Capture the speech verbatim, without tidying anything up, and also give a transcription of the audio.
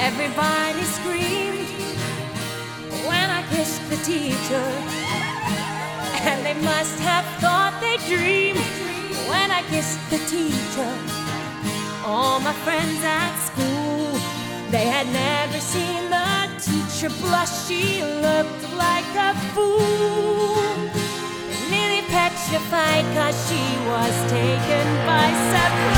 Everybody screamed when I kissed the teacher, and they must have thought they dreamed when I kissed the teacher. All my friends at school, they had never seen the teacher blush. She looked like a fool, nearly petrified 'cause she was taken by surprise.